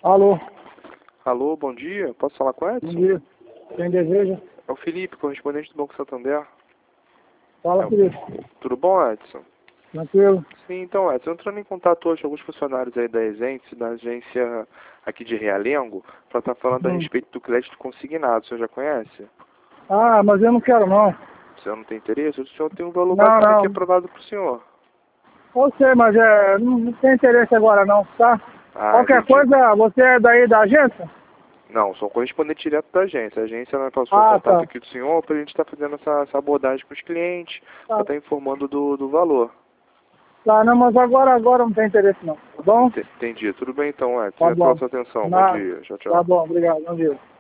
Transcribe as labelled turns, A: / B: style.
A: Alô,
B: Alô, bom dia. Posso falar com o
A: bom
B: Edson?
A: dia. Quem deseja?
B: É o Felipe, correspondente do Banco Santander.
A: Fala,
B: É,
A: Felipe.
B: tudo bom, Edson?
A: Tranquilo?
B: Sim, então, Edson, entrando em contato hoje com alguns funcionários aí da Exente, da agência aqui de Realengo, para estar falando a
A: Hum.
B: respeito do crédito consignado. O senhor já conhece?
A: Ah, mas eu não quero não.
B: O senhor não tem interesse? O senhor tem um valor
A: Não,
B: bacana aqui
A: não.
B: aprovado para o senhor.
A: Eu sei, mas não tem interesse agora não, tá?
B: Ah,
A: Qualquer
B: entendi.
A: coisa, você é daí da agência?
B: Não, sou correspondente direto da agência. A agência ela passou o
A: Ah,
B: contato
A: tá.
B: aqui do senhor para a gente estar fazendo essa abordagem com os clientes, para
A: Tá,
B: estar informando do valor.
A: tá, não, mas agora não tem interesse não, tá bom?
B: Entendi. Tudo bem então, Edson.
A: Tá
B: Obrigado pela
A: bom.
B: sua atenção. Bom
A: Nada.
B: dia. Tchau,
A: Tá
B: tchau.
A: bom, obrigado, bom dia.